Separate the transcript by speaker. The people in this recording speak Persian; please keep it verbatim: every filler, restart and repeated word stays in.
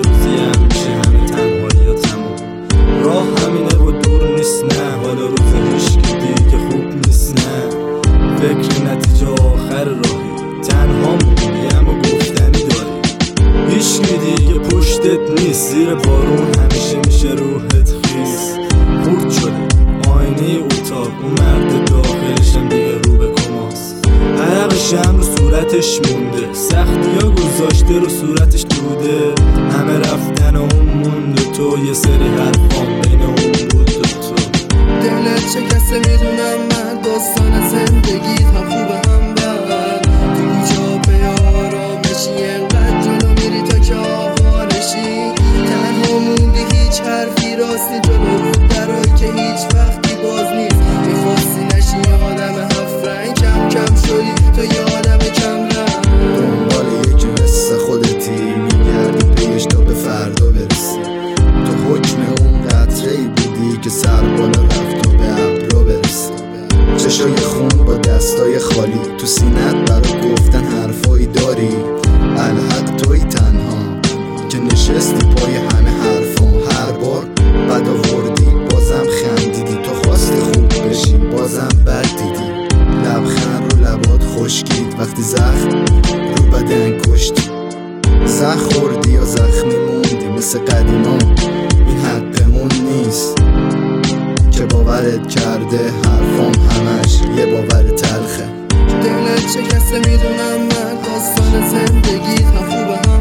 Speaker 1: روزی هم میشه همه تنهایی یا تموم. راه همینه و دور نیست نه، حالا روز هیچکی دیگه خوب نیست نه. فکر نتیجه آخر راهی، تنها موندی اما گفتنی داری. هیچکی دیگه پشتت نیست، زیر بارون همیشه میشه روحت خیس. خورد شده آینه اتاق، اون مرد داخلشم دیگه رو به کماست. عرقشم رو صورتش مونده، سختی ها گذاشته رو صورتش دوده. همه رفتن اون مونده تو، یه سری حرفان بین اون بود و تو.
Speaker 2: دلت شکسته میدونم من، داستان زندگیت هم خوبه هم بد. تو کوچه به آرامشی انقدر جلو میری تا که آوارشی. تنها موندی هیچ حرفی راستی جلو، درایی که هیچ وقتی باز نیست. میخواستی نشی یه آدم هفت رنگ، کم کم شدی تو یه آدم کم رنگ.
Speaker 3: دنبال یکی مثل خودتی میگردی پیش تا به فردا برسی. تو حکم اون قطره ای بودی که سر بالا رفت و به ابرو برسی. چشای خون با دستای خالی، تو سینت برای گفتن حرفایی داری. الحق توی تنها که نشستی پای همه حرفام. هر بار بد آوردی بازم خندیدی، تو خواستی خوب بشی بازم بد دیدی. لبخند رو لبات خشکید وقتی زخم رو بدن کشتی. زخم خوردی یا زخمی موندی مثل قدیما، این حقمون نیست که باورت کرده حرفام همش یه باور تلخه.
Speaker 2: دلت شکسته میدونم من، داستان زندگیت هم خوبه